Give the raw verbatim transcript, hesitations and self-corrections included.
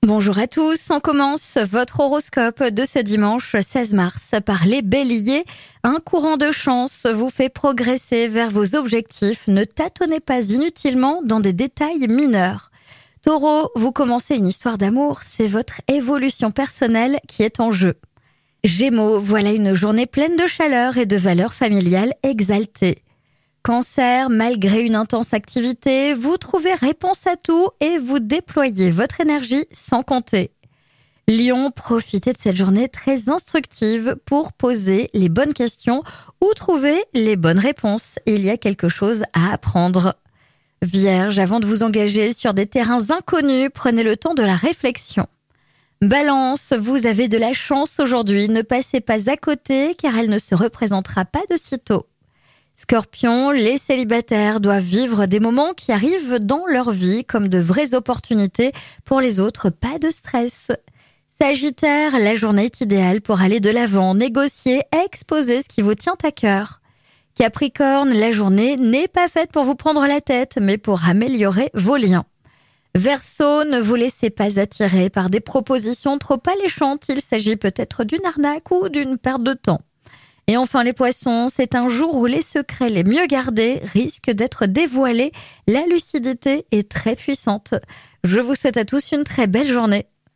Bonjour à tous, on commence votre horoscope de ce dimanche seize mars par les béliers. Un courant de chance vous fait progresser vers vos objectifs, ne tâtonnez pas inutilement dans des détails mineurs. Taureau, vous commencez une histoire d'amour, c'est votre évolution personnelle qui est en jeu. Gémeaux, voilà une journée pleine de chaleur et de valeurs familiales exaltées. Cancer, malgré une intense activité, vous trouvez réponse à tout et vous déployez votre énergie sans compter. Lion, profitez de cette journée très instructive pour poser les bonnes questions ou trouver les bonnes réponses. Il y a quelque chose à apprendre. Vierge, avant de vous engager sur des terrains inconnus, prenez le temps de la réflexion. Balance, vous avez de la chance aujourd'hui, ne passez pas à côté car elle ne se représentera pas de sitôt. Scorpion, les célibataires doivent vivre des moments qui arrivent dans leur vie comme de vraies opportunités. Pour les autres, pas de stress. Sagittaire, la journée est idéale pour aller de l'avant, négocier, exposer ce qui vous tient à cœur. Capricorne, la journée n'est pas faite pour vous prendre la tête, mais pour améliorer vos liens. Verseau, ne vous laissez pas attirer par des propositions trop alléchantes. Il s'agit peut-être d'une arnaque ou d'une perte de temps. Et enfin les poissons, c'est un jour où les secrets les mieux gardés risquent d'être dévoilés. La lucidité est très puissante. Je vous souhaite à tous une très belle journée.